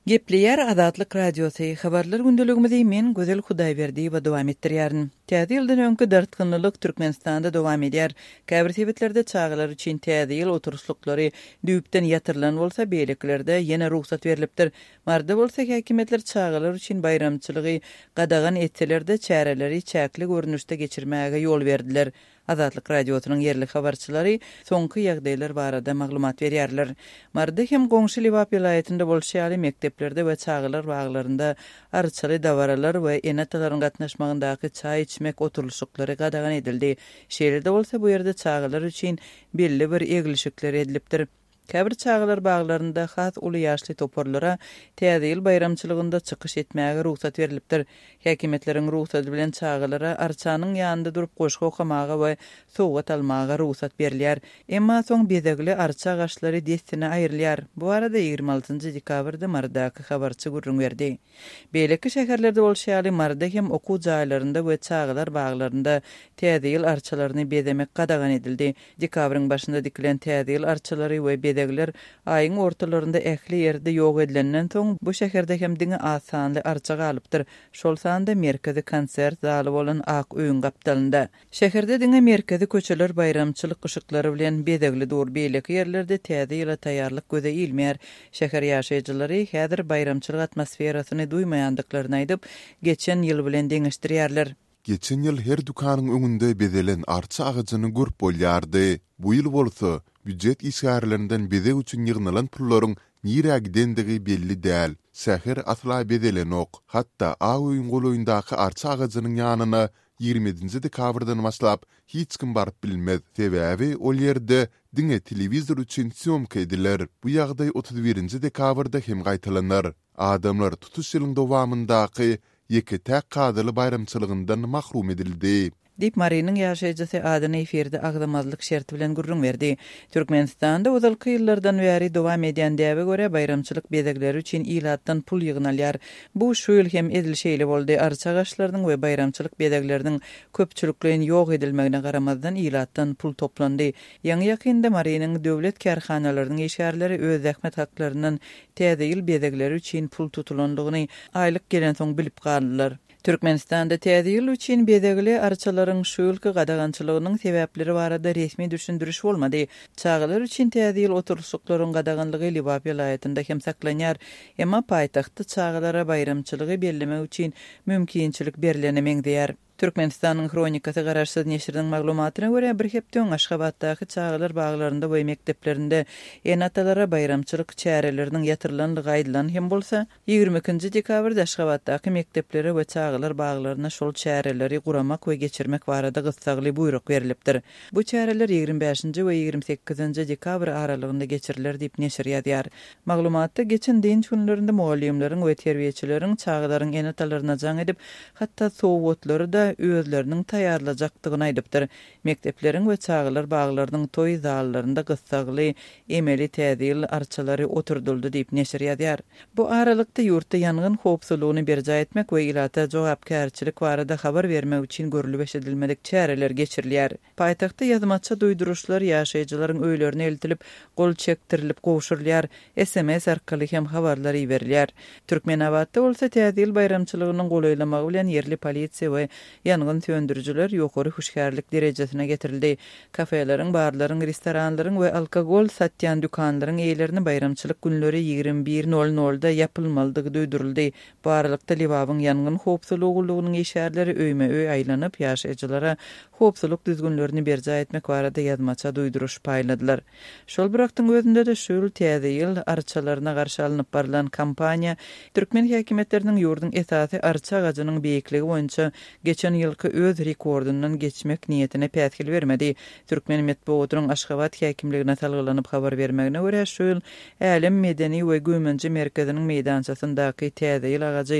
Gepleyer Azatlyk Radiosu habarlar gündeligimizde men Gözel Hudaýberdi we dowam etdirýärin. Täze ýyldan öňkü dartgynlylyk Türkmenistanda dowam edýär. Käbir sebetlerde çağalar üçin täze ýyl oturuşlyklary düýpden ýatyrylan bolsa, beýleklerde ýene ruhsat berilipdir. Marda bolsa häkimetler çağalar üçin bayramçylygy gadagan etselerde çäreleri çäkli görnüşde geçirmäge ýol berdiler. Azatlyk Radiosynyň yerli habarçylary soňky ýagdaýlar barada maglumat berýärler. Marda hem goňşy Liwap vilayetinde bolşýaly mekteplerde we çağalar baglarynda arçaly dawaralar we enatalaryň gatnaşmagyndaky çaý içmek oturuşyklary gadagan edildi. Şeýlerde bolsa bu ýerde çağalar üçin belli bir egilişikler edilipdir. Käbir çağalar baglarynda has uly ýaşly toporlara täze ýyl bayramçylygynda çykyş etmäge ruhsat berilipdir. Häkimetleriň ruhsaty bilen çağalara arçanyň ýanynda durup goşgy okamaga we sowgat almaga ruhsat berilýär. Emma soň bezegli arça gaşlary destine aýrylýar. Bu arada 26 dekabrda Mardaky habarçy gurrun berdi. Beýleki şäherlerde bolşýaly Marda hem okuw jaýlarynda we çağalar baglarynda täze ýyl arçalaryny bezemek gadagan edildi. Dekabryň başynda dikilen täze ýyl arçalary we bedegler aýyň ortalarynda ähli ýerde ýok edilenden soň bu şäherde hem diňe asanly arça galypdyr. Şol sanda merkezi konsert zaly bolan Ak öýün gapdalynda. Şäherde diňe merkezi köçeler bayramçylyk gyşyklary bilen bedegli dur beýleki ýerlerde täze ýyla taýýarlyk göze ilmeýär. Şäher ýaşaýjylary häzir bayramçylyk atmosferasyny duýmaýandyklaryny aýdyp, geçen ýyl bilen deňeşdirýärler. Geçen ýyl her dukanyň öňünde bedelen arça agagyny görüp bolýardy. Bu ýyl bolsa büdjet isgarlerinden bede üçin ýygnalan pullaryň nirä gidendigi belli däl. Säher asla bedelen ok. Hatda Aýyň goloýundaky arça agagynyň ýanyna 20-nji dekabrdan başlap hiç kim baryp bilmez. Sebäbi ol ýerde diňe telewizor üçin syomka ediler. Bu ýagdaý 31-nji dekabrda hem gaýtalanlar. Adamlar tutuş ýylyň dowamyndaky ýeke täk gadyly bayramçylygyndan mahrum edildi. Dip Marinin ýaşaýjysy adyny eferde agdamazlyk şerti bilen gurrun berdi. Türkmenistanda uzalky ýyllardan bäri dowam edýän däwe göre bayramçylyk bezegleri üçin ilatdan pul ýygnalýar. Bu şu ýyl hem edilşeýli boldy. Arça gaşlarynyň we bayramçylyk bezegleriniň köpçülikligiň ýok edilmegine garamazdan ilatdan pul toplandy. Ýa-ni ýakynda Marinin döwlet kärhanalarynyň eşärleri öz zähmet haklaryndan täze ýyl bezegleri üçin pul tutulandygyny aýlyk gelen soň bilip galdylar. Türkmenistanda täze ýyl üçin bezegli arçalaryň şu ýylky gadagançylygynyň sebäpleri barada resmi düşündiriş bolmady. Çağalar üçin täze ýyl oturuşyklaryň gadaganlygy Liwap vilayetinde hem saklanýar. Emma paýtagtda çağalara bayramçylygy bellemek üçin mümkinçilik berilenemeň diýär. Türkmenistanyň Kronikasy garaşsyz neşriniň maglumatyna görä bir hepden Aşgabatdaky çağalar baglarynda we mekteplerinde enatalara bayramçylyk çäreleriniň ýatyrylanlygy aýdylan hem bolsa 22-nji dekabrda Aşgabatdaky mektepleri we çağalar baglaryna şol çäreleri guramak we geçirmek barada gyssagly buyruk berilipdir. Bu çäreler 25-nji we 28-nji dekabr aralygynda geçiriler diýip neşr ýazýar. Maglumatda geçen dinç günlerinde muallimleriň we terbiýeçileriň çağalaryň enatalaryna jaň edip, hatda sowgatlary da özleriniň taýýarlajakdygyny aýdypdyr. Mektepleriň we çağalar baglarynyň toý zallaryna gyssagly emeli täze ýyl arçalary oturduldy diýip neşr ýazýar. Bu aralykda ýurtda ýangyn howpsuzlygyny berja etmek we ilata jogapkärçilik barada habar bermek üçin görülip eşidilmedik çäreler geçirilýär. Paýtagtda ýazmaça duýduruşlar ýaşaýjylaryň öýlerine eltilip, gol çektirilip gowşurulýar, SMS arkaly hem habarlar berilýär. Türkmenawatda bolsa täze ýyl bayramçylygynyň golaýlamagy bilen yerli polisiýa we yangın söndürücüler ýokary huşkärlik derejesine getirildi. Kafeleriň, barlaryň, restoranlaryň we alkogol satýan dükanlaryň eýlerini bayramçylyk günleri 21:00-da ýapylmalydygy duýduruldy. Bu aralykda Liwapyň yangyn howpsuzlygynyň eşärleri öýme-öý aýlanyp ýaşaýjylara howpsuzlyk düzgünlerini berja etmek barada ýazmaça duýduruş paýladylar. Şol bir wagtyň özünde de şu täze ýyl arçalaryna garşy alınıp baralan kampaniýa türkmen häkimetleriniň ýurdun esasy arça agagynyň beýikligi boýunça geçen ýylky öz rekordundan geçmek niýetine pätkil bermedi. Türkmen medeniýetiniň Aşgabat häkimligine salgylanyp habar bermegine görä şu ýyl Älim medeni we gömünji merkeziniň meýdançasyndaky täze ýyl agajy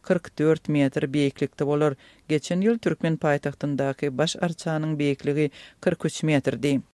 44 metr beýiklikde bolar. Geçen ýyl Türkmen paýtagtyndaky baş arçanyň beýikligi 43 metrdi.